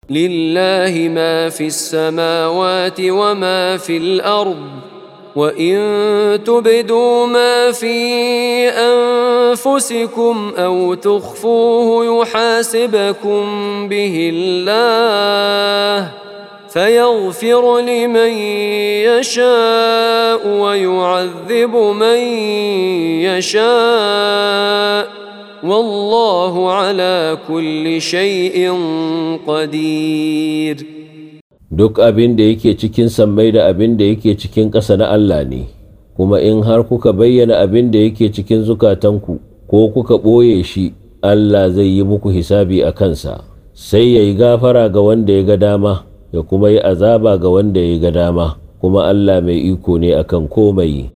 لله ما في السماوات وما في الأرض وإن تبدوا ما في أنفسكم أو تخفوه يحاسبكم به الله فيغفر لمن يشاء ويعذب من يشاء والله على كل شيء قدير. Duk abin da yake cikin sammai da abin da yake cikin ƙasa na Allah ne, kuma in har kuka bayyana abin da yake cikin zukatanku ko kuka ɓoye shi, Allah zai yi muku hisabi a kansa, sai ya yi gafara ga wanda ya ga dama, ya kuma yi azaba ga wanda ya ga dama, kuma Allah mai iko ne akan komai.